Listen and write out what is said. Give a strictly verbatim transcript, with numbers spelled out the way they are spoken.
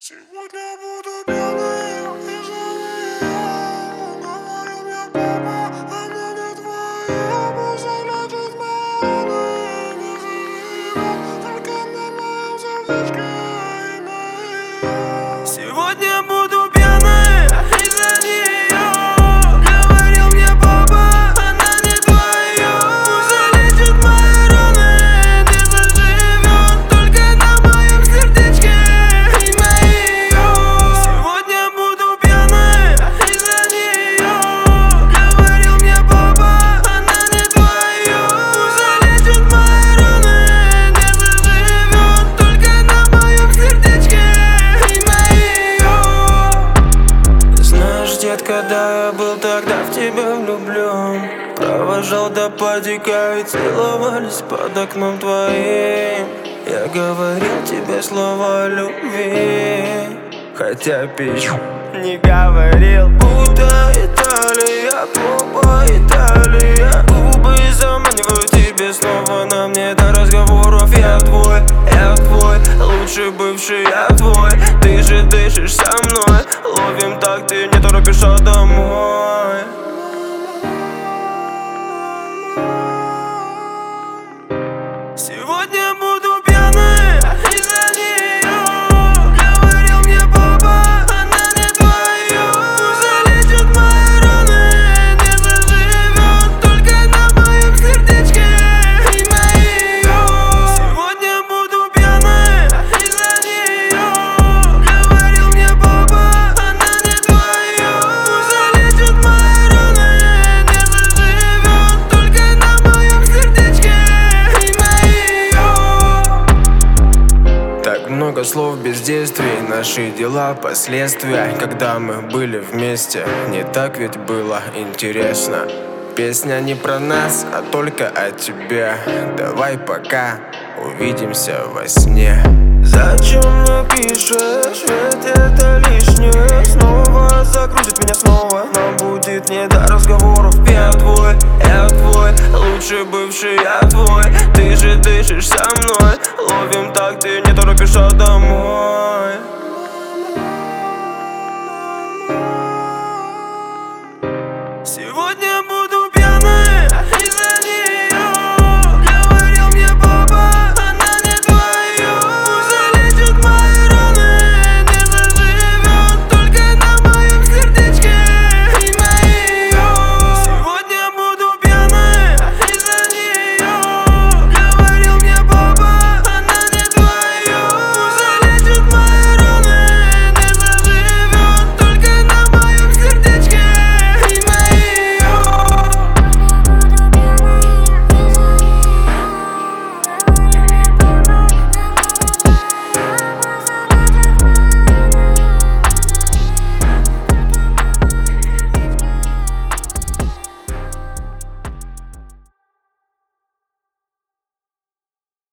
Сегодня буду пьяный из-за нее. Говорил мне папа, она не твоя. Пусть залечит мои раны, не заживет. Только на моем сердечке имя ее. Сегодня буду пьяный из-за нее. Говорил мне папа, она не твоя. Пусть залечит мои раны, не заживет. Только на моем сердечке. Когда я был тогда в тебя влюблен, провожал до падика и целовались под окном твоим. Я говорил тебе слова любви, хотя пищу не говорил. Будто Италия, Куба, Италия. Губы заманивают тебе снова, на мне до разговоров. Я твой, я твой, лучший бывший, я твой. Ты же дышишь со мной, ловим так, ты не торопишь домой. Сегодня буду пьяный из-за нее. Говорил мне папа, она не твоя. Пусть залечит мои раны, не заживет. Только на моем сердечке имя ее. Сегодня буду пьяный из-за нее. Говорил мне папа, она не твоя. Пусть залечит мои раны, не заживет. Только на моем сердечке имя ее. Так много слов без действий, наши дела, последствия. Когда мы были вместе, не так ведь было интересно. Песня не про нас, а только о тебе. Давай пока увидимся во сне. Зачем мне пишешь?